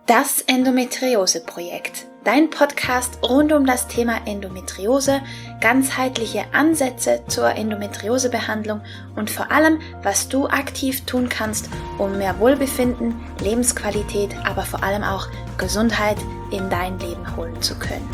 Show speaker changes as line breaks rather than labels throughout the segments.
Das Endometriose-Projekt, dein Podcast rund um das Thema Endometriose, ganzheitliche Ansätze zur Endometriosebehandlung und vor allem, was du aktiv tun kannst, um mehr Wohlbefinden, Lebensqualität, aber vor allem auch Gesundheit in dein Leben holen zu können.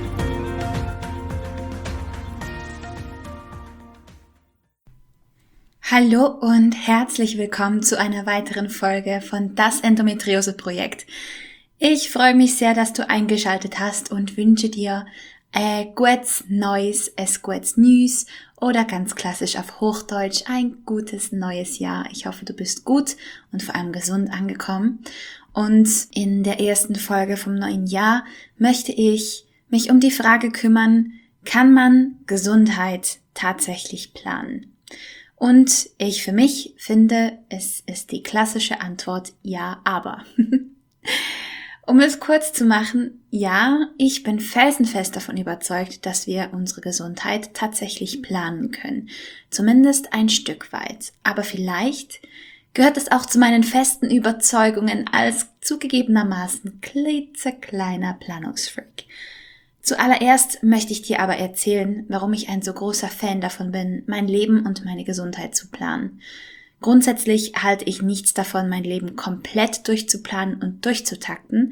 Hallo und herzlich willkommen zu einer weiteren Folge von Das Endometriose-Projekt. Ich freue mich sehr, dass du eingeschaltet hast und wünsche dir gutes Neues, gutes News oder ganz klassisch auf Hochdeutsch ein gutes neues Jahr. Ich hoffe, du bist gut und vor allem gesund angekommen. Und in der ersten Folge vom neuen Jahr möchte ich mich um die Frage kümmern, kann man Gesundheit tatsächlich planen? Und ich für mich finde, es ist die klassische Antwort ja, aber. Um es kurz zu machen, ja, ich bin felsenfest davon überzeugt, dass wir unsere Gesundheit tatsächlich planen können. Zumindest ein Stück weit. Aber vielleicht gehört es auch zu meinen festen Überzeugungen als zugegebenermaßen klitzekleiner Planungsfreak. Zuallererst möchte ich dir aber erzählen, warum ich ein so großer Fan davon bin, mein Leben und meine Gesundheit zu planen. Grundsätzlich halte ich nichts davon, mein Leben komplett durchzuplanen und durchzutakten,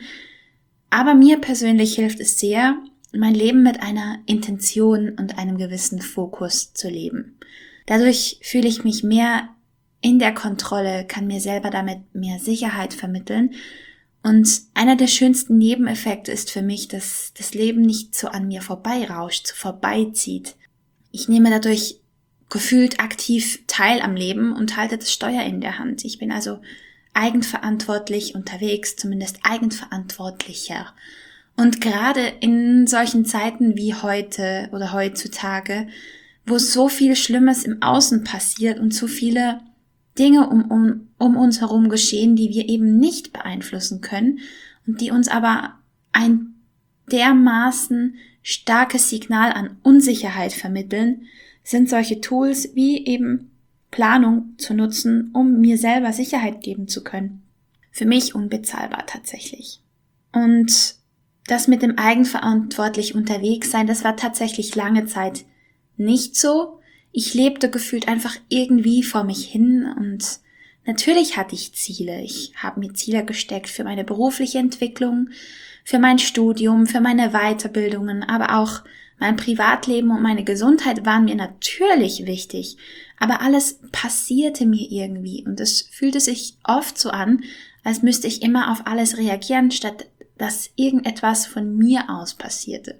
aber mir persönlich hilft es sehr, mein Leben mit einer Intention und einem gewissen Fokus zu leben. Dadurch fühle ich mich mehr in der Kontrolle, kann mir selber damit mehr Sicherheit vermitteln. Und einer der schönsten Nebeneffekte ist für mich, dass das Leben nicht so an mir vorbeirauscht, so vorbeizieht. Ich nehme dadurch gefühlt aktiv teil am Leben und halte das Steuer in der Hand. Ich bin also eigenverantwortlich unterwegs, zumindest eigenverantwortlicher. Und gerade in solchen Zeiten wie heute oder heutzutage, wo so viel Schlimmes im Außen passiert und so viele Dinge um uns herum geschehen, die wir eben nicht beeinflussen können und die uns aber ein dermaßen starkes Signal an Unsicherheit vermitteln, sind solche Tools wie eben Planung zu nutzen, um mir selber Sicherheit geben zu können. Für mich unbezahlbar tatsächlich. Und das mit dem eigenverantwortlich unterwegs sein, das war tatsächlich lange Zeit nicht so. Ich lebte gefühlt einfach irgendwie vor mich hin und natürlich hatte ich Ziele. Ich habe mir Ziele gesteckt für meine berufliche Entwicklung, für mein Studium, für meine Weiterbildungen, aber auch mein Privatleben und meine Gesundheit waren mir natürlich wichtig. Aber alles passierte mir irgendwie und es fühlte sich oft so an, als müsste ich immer auf alles reagieren, statt dass irgendetwas von mir aus passierte.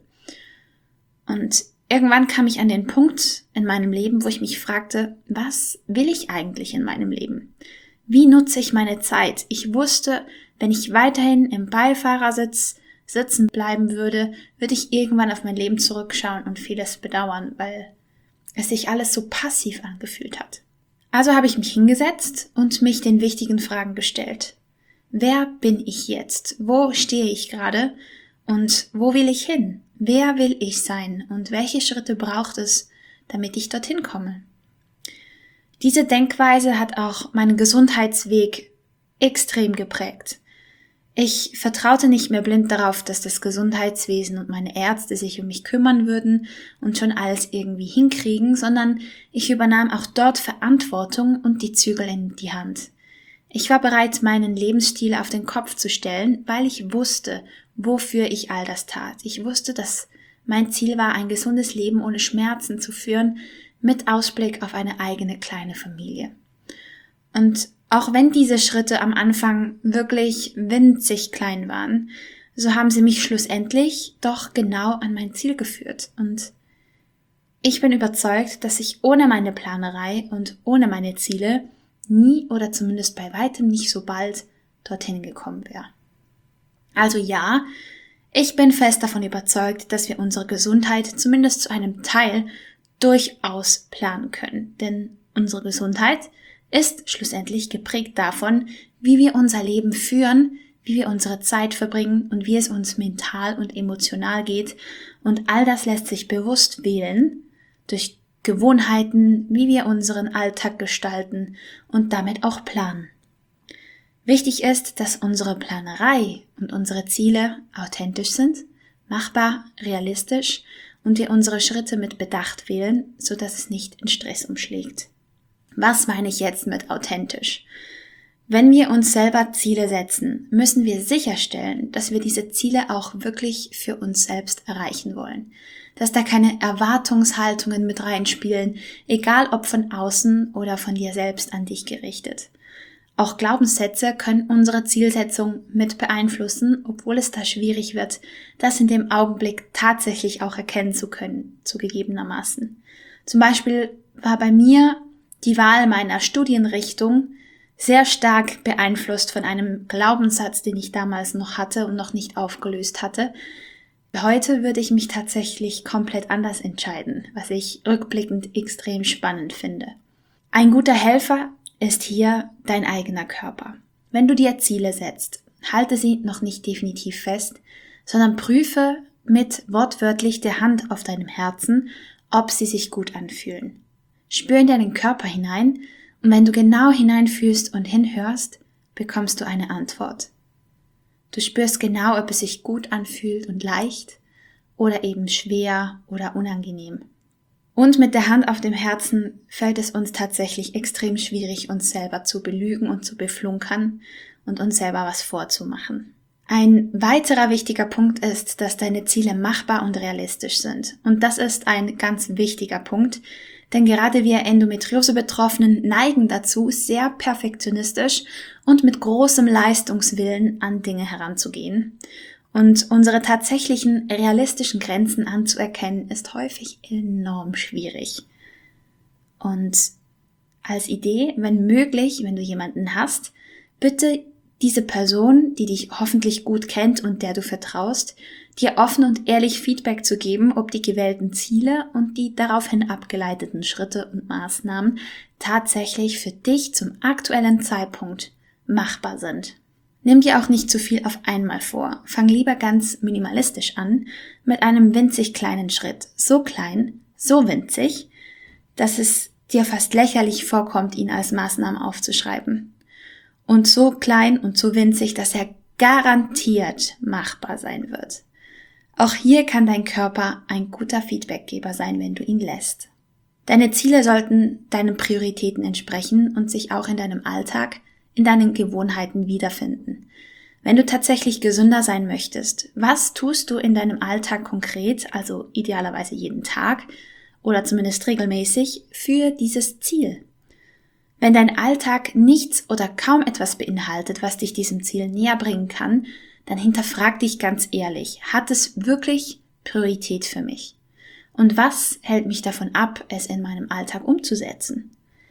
Und irgendwann kam ich an den Punkt in meinem Leben, wo ich mich fragte, was will ich eigentlich in meinem Leben? Wie nutze ich meine Zeit? Ich wusste, wenn ich weiterhin im Beifahrersitz sitzen bleiben würde ich irgendwann auf mein Leben zurückschauen und vieles bedauern, weil es sich alles so passiv angefühlt hat. Also habe ich mich hingesetzt und mich den wichtigen Fragen gestellt. Wer bin ich jetzt? Wo stehe ich gerade? Und wo will ich hin? Wer will ich sein? Und welche Schritte braucht es, damit ich dorthin komme? Diese Denkweise hat auch meinen Gesundheitsweg extrem geprägt. Ich vertraute nicht mehr blind darauf, dass das Gesundheitswesen und meine Ärzte sich um mich kümmern würden und schon alles irgendwie hinkriegen, sondern ich übernahm auch dort Verantwortung und die Zügel in die Hand. Ich war bereit, meinen Lebensstil auf den Kopf zu stellen, weil ich wusste, wofür ich all das tat. Ich wusste, dass mein Ziel war, ein gesundes Leben ohne Schmerzen zu führen, mit Ausblick auf eine eigene kleine Familie. Und auch wenn diese Schritte am Anfang wirklich winzig klein waren, so haben sie mich schlussendlich doch genau an mein Ziel geführt. Und ich bin überzeugt, dass ich ohne meine Planerei und ohne meine Ziele nie oder zumindest bei weitem nicht so bald dorthin gekommen wäre. Also ja, ich bin fest davon überzeugt, dass wir unsere Gesundheit zumindest zu einem Teil durchaus planen können. Denn unsere Gesundheit ist schlussendlich geprägt davon, wie wir unser Leben führen, wie wir unsere Zeit verbringen und wie es uns mental und emotional geht. Und all das lässt sich bewusst wählen durch Gewohnheiten, wie wir unseren Alltag gestalten und damit auch planen. Wichtig ist, dass unsere Planerei und unsere Ziele authentisch sind, machbar, realistisch und wir unsere Schritte mit Bedacht wählen, sodass es nicht in Stress umschlägt. Was meine ich jetzt mit authentisch? Wenn wir uns selber Ziele setzen, müssen wir sicherstellen, dass wir diese Ziele auch wirklich für uns selbst erreichen wollen. Dass da keine Erwartungshaltungen mit reinspielen, egal ob von außen oder von dir selbst an dich gerichtet. Auch Glaubenssätze können unsere Zielsetzung mit beeinflussen, obwohl es da schwierig wird, das in dem Augenblick tatsächlich auch erkennen zu können, zugegebenermaßen. Zum Beispiel war bei mir die Wahl meiner Studienrichtung sehr stark beeinflusst von einem Glaubenssatz, den ich damals noch hatte und noch nicht aufgelöst hatte. Heute würde ich mich tatsächlich komplett anders entscheiden, was ich rückblickend extrem spannend finde. Ein guter Helfer ist hier dein eigener Körper. Wenn du dir Ziele setzt, halte sie noch nicht definitiv fest, sondern prüfe mit wortwörtlich der Hand auf deinem Herzen, ob sie sich gut anfühlen. Spür in deinen Körper hinein und wenn du genau hineinfühlst und hinhörst, bekommst du eine Antwort. Du spürst genau, ob es sich gut anfühlt und leicht oder eben schwer oder unangenehm. Und mit der Hand auf dem Herzen fällt es uns tatsächlich extrem schwierig, uns selber zu belügen und zu beflunkern und uns selber was vorzumachen. Ein weiterer wichtiger Punkt ist, dass deine Ziele machbar und realistisch sind. Und das ist ein ganz wichtiger Punkt, denn gerade wir Endometriose-Betroffenen neigen dazu, sehr perfektionistisch und mit großem Leistungswillen an Dinge heranzugehen. Und unsere tatsächlichen realistischen Grenzen anzuerkennen, ist häufig enorm schwierig. Und als Idee, wenn möglich, wenn du jemanden hast, bitte diese Person, die dich hoffentlich gut kennt und der du vertraust, dir offen und ehrlich Feedback zu geben, ob die gewählten Ziele und die daraufhin abgeleiteten Schritte und Maßnahmen tatsächlich für dich zum aktuellen Zeitpunkt machbar sind. Nimm dir auch nicht zu viel auf einmal vor. Fang lieber ganz minimalistisch an, mit einem winzig kleinen Schritt. So klein, so winzig, dass es dir fast lächerlich vorkommt, ihn als Maßnahmen aufzuschreiben. Und so klein und so winzig, dass er garantiert machbar sein wird. Auch hier kann dein Körper ein guter Feedbackgeber sein, wenn du ihn lässt. Deine Ziele sollten deinen Prioritäten entsprechen und sich auch in deinem Alltag, in deinen Gewohnheiten wiederfinden. Wenn du tatsächlich gesünder sein möchtest, was tust du in deinem Alltag konkret, also idealerweise jeden Tag oder zumindest regelmäßig, für dieses Ziel? Wenn dein Alltag nichts oder kaum etwas beinhaltet, was dich diesem Ziel näher bringen kann, dann hinterfrag dich ganz ehrlich, hat es wirklich Priorität für mich? Und was hält mich davon ab, es in meinem Alltag umzusetzen?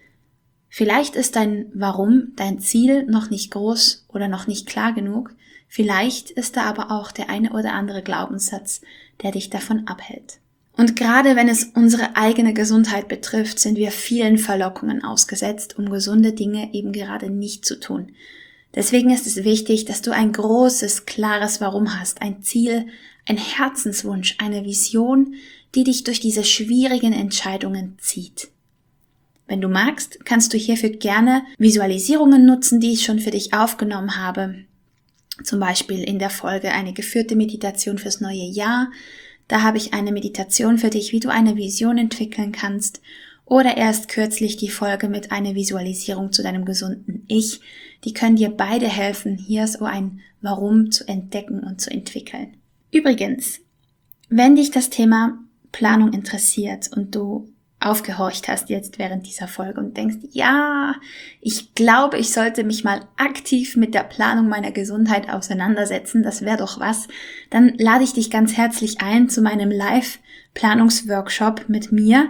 Vielleicht ist dein Warum, dein Ziel noch nicht groß oder noch nicht klar genug, vielleicht ist da aber auch der eine oder andere Glaubenssatz, der dich davon abhält. Und gerade wenn es unsere eigene Gesundheit betrifft, sind wir vielen Verlockungen ausgesetzt, um gesunde Dinge eben gerade nicht zu tun. Deswegen ist es wichtig, dass du ein großes, klares Warum hast, ein Ziel, ein Herzenswunsch, eine Vision, die dich durch diese schwierigen Entscheidungen zieht. Wenn du magst, kannst du hierfür gerne Visualisierungen nutzen, die ich schon für dich aufgenommen habe. Zum Beispiel in der Folge eine geführte Meditation fürs neue Jahr. Da habe ich eine Meditation für dich, wie du eine Vision entwickeln kannst. Oder erst kürzlich die Folge mit einer Visualisierung zu deinem gesunden Ich. Die können dir beide helfen, hier so ein Warum zu entdecken und zu entwickeln. Übrigens, wenn dich das Thema Planung interessiert und du aufgehorcht hast jetzt während dieser Folge und denkst, ja, ich glaube, ich sollte mich mal aktiv mit der Planung meiner Gesundheit auseinandersetzen, das wäre doch was, dann lade ich dich ganz herzlich ein zu meinem Live-Planungsworkshop mit mir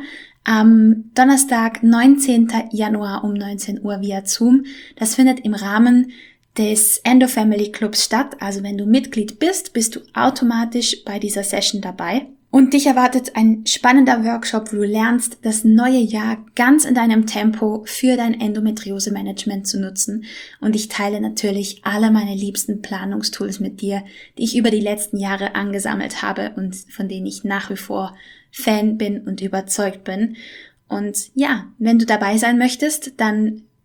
am Donnerstag, 19. Januar um 19 Uhr via Zoom. Das findet im Rahmen des Endo-Family Clubs statt, also wenn du Mitglied bist, bist du automatisch bei dieser Session dabei. Und dich erwartet ein spannender Workshop, wo du lernst, das neue Jahr ganz in deinem Tempo für dein Endometriose-Management zu nutzen. Und ich teile natürlich alle meine liebsten Planungstools mit dir, die ich über die letzten Jahre angesammelt habe und von denen ich nach wie vor Fan bin und überzeugt bin. Und ja, wenn du dabei sein möchtest, dann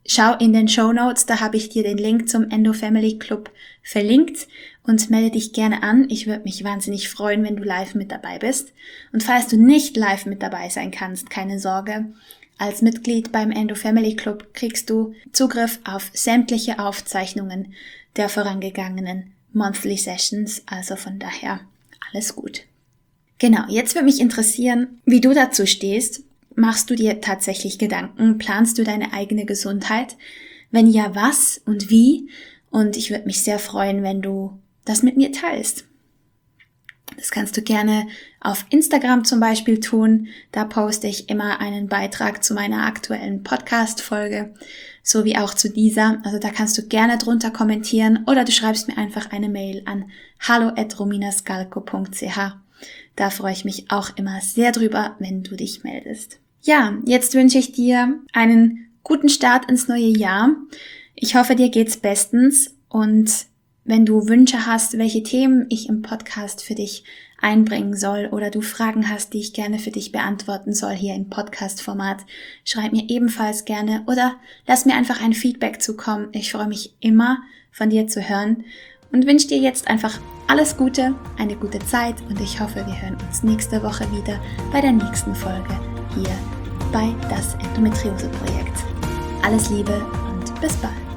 schau in den Shownotes, da habe ich dir den Link zum Endo Family Club verlinkt und melde dich gerne an. Ich würde mich wahnsinnig freuen, wenn du live mit dabei bist. Und falls du nicht live mit dabei sein kannst, keine Sorge. Als Mitglied beim Endo Family Club kriegst du Zugriff auf sämtliche Aufzeichnungen der vorangegangenen Monthly Sessions, also von daher alles gut. Genau, jetzt würde mich interessieren, wie du dazu stehst. Machst du dir tatsächlich Gedanken? Planst du deine eigene Gesundheit? Wenn ja, was und wie? Und ich würde mich sehr freuen, wenn du das mit mir teilst. Das kannst du gerne auf Instagram zum Beispiel tun. Da poste ich immer einen Beitrag zu meiner aktuellen Podcast-Folge, sowie auch zu dieser. Also da kannst du gerne drunter kommentieren oder du schreibst mir einfach eine Mail an hallo@rominascalco.ch. Da freue ich mich auch immer sehr drüber, wenn du dich meldest. Ja, jetzt wünsche ich dir einen guten Start ins neue Jahr. Ich hoffe, dir geht's bestens und wenn du Wünsche hast, welche Themen ich im Podcast für dich einbringen soll oder du Fragen hast, die ich gerne für dich beantworten soll hier im Podcast-Format, schreib mir ebenfalls gerne oder lass mir einfach ein Feedback zukommen. Ich freue mich immer, von dir zu hören und wünsche dir jetzt einfach alles Gute, eine gute Zeit und ich hoffe, wir hören uns nächste Woche wieder bei der nächsten Folge hier bei das Endometriose-Projekt. Alles Liebe und bis bald.